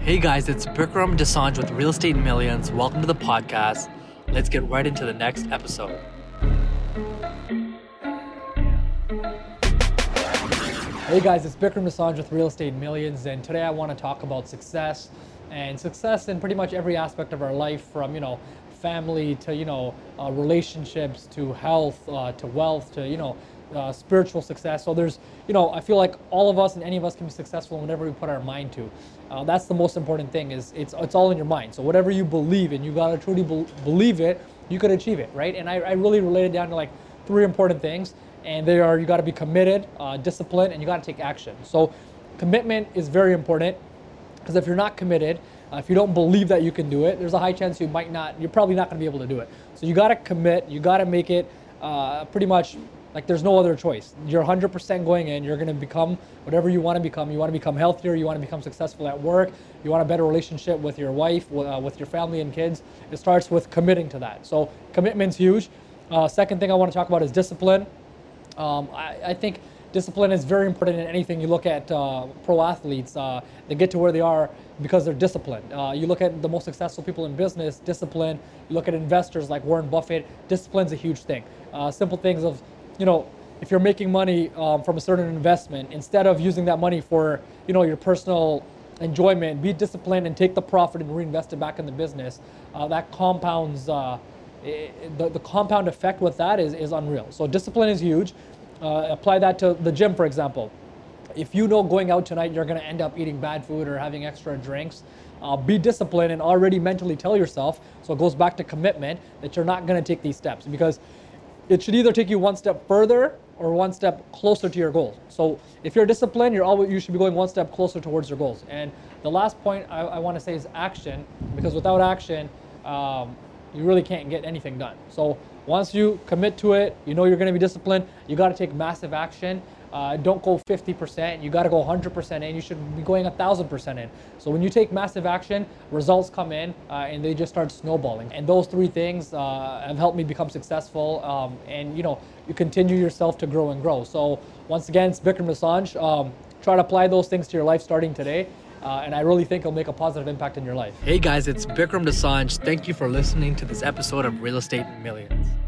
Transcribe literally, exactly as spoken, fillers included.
Hey guys, it's Bikram Dosanjh with Real Estate Millions. Welcome to the podcast. Let's get right into the next episode. Hey guys, it's Bikram Dosanjh with Real Estate Millions, and today I want to talk about success and success in pretty much every aspect of our life, from you know family to you know uh, relationships to health uh, to wealth to you know uh, spiritual success. So there's you know I feel like all of us and any of us can be successful in whatever we put our mind to. Uh, that's the most important thing. Is it's it's all in your mind. So whatever you believe in, you gotta truly be- believe it. You could achieve it, right? And I, I really relate it down to like three important things. And they are, you got to be committed, uh, disciplined, and you got to take action. So commitment is very important, because if you're not committed, uh, if you don't believe that you can do it, there's a high chance you might not, you're probably not going to be able to do it. So you got to commit, you got to make it uh, pretty much like there's no other choice. You're one hundred percent going in, you're going to become whatever you want to become. You want to become healthier, you want to become successful at work, you want a better relationship with your wife, uh, with your family and kids. It starts with committing to that. So commitment's huge. Uh, second thing I want to talk about is discipline. Um, I, I think discipline is very important in anything. You look at uh, pro athletes, uh, they get to where they are because they're disciplined. Uh, you look at the most successful people in business, discipline. You look at investors like Warren Buffett, discipline's a huge thing. Uh, simple things of, you know, if you're making money um, from a certain investment, instead of using that money for, you know, your personal enjoyment, be disciplined and take the profit and reinvest it back in the business. Uh, that compounds, uh, it, the, the compound effect with that is, is unreal. So discipline is huge. Uh, apply that to the gym, for example. If you know going out tonight you're going to end up eating bad food or having extra drinks, uh, be disciplined and already mentally tell yourself, so it goes back to commitment, that you're not going to take these steps, because it should either take you one step further or one step closer to your goals. So if you're disciplined, you're always, you should be going one step closer towards your goals. And the last point I, I want to say is action, because without action, um, you really can't get anything done. So once you commit to it, you know you're going to be disciplined, you got to take massive action. Uh, don't go fifty percent, you got to go one hundred percent in. You should be going one thousand percent in. So when you take massive action, results come in uh, and they just start snowballing. And those three things uh, have helped me become successful, um, and you know, you continue yourself to grow and grow. So once again, it's Bikram Dosanjh. Um, try to apply those things to your life starting today. Uh, and I really think it'll make a positive impact in your life. Hey guys, it's Bikram Dosanjh. Thank you for listening to this episode of Real Estate Millions.